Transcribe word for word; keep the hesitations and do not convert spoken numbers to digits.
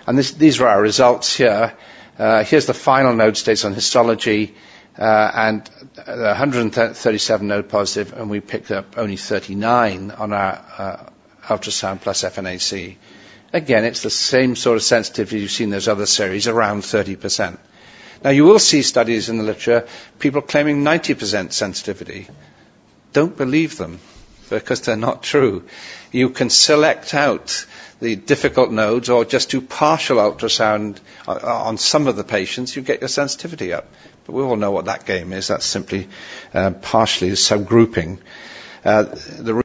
And this, these are our results here. Uh, here's the final node states on histology, uh, and uh, one hundred thirty-seven node positive, and we picked up only thirty-nine on our uh, ultrasound plus F N A C. Again, it's the same sort of sensitivity you've seen in those other series, around thirty percent. Now, you will see studies in the literature, people claiming ninety percent sensitivity. Don't believe them, because they're not true. You can select out the difficult nodes or just do partial ultrasound on some of the patients, you get your sensitivity up. But we all know what that game is. That's simply uh, partially subgrouping. Uh, the